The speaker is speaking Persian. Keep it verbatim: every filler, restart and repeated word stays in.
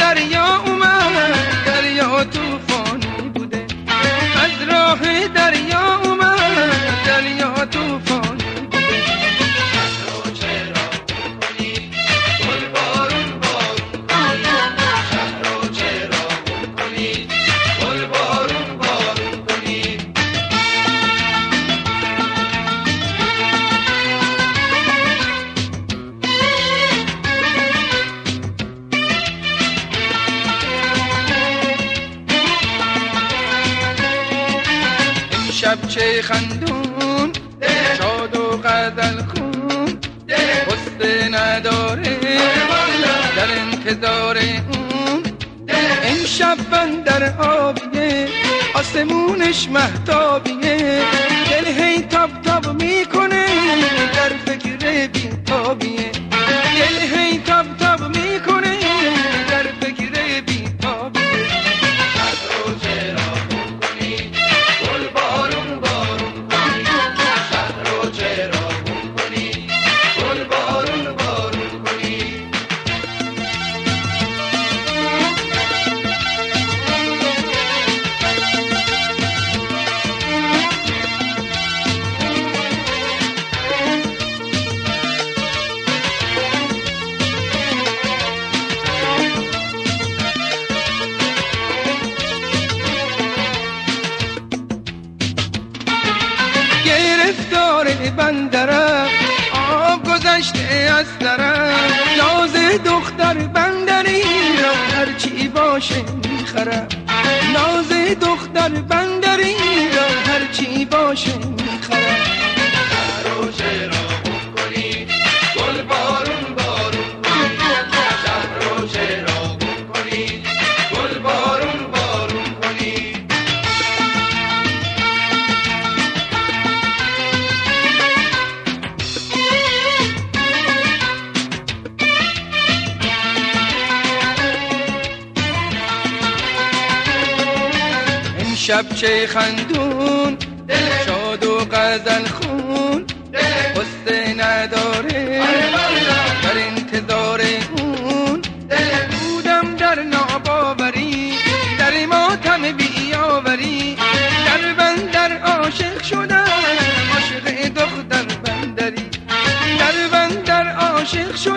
دریا اومد، دریا طوفانی بوده. از راه دریا اومد، دریا طوفانی بوده. شهر چرا کنی گل بارون بارون کنی، شهر چرا کنی گل بارون بارون کنی. شب چه خندون شاد و غزل خون، غصه نداره در انتظار اون. این شب بندر آبیه آسمونش مهتابیه، دل هی تاب تاب میکنه در فکر بیتابیه. دل هی تاب تاب میکنه در فکر بیتابیه. گرفتار بندرم آب گذشته از درم، ناز دختر بندری را هرچی باشه میخرم. ناز دختر بندری را هرچی باشه میخرم. شهر چرا کنی گل بارون بارون کنی، شهر چرا کنی گل بارون بارون کنی. شب چه خندون شاد و غزل خون، غصه نداره در انتظار اون. بودم در ناباوری در ماتم بیاوری، در بندر عاشق شدم عاشق دختر بندری. در بندر عاشق شدم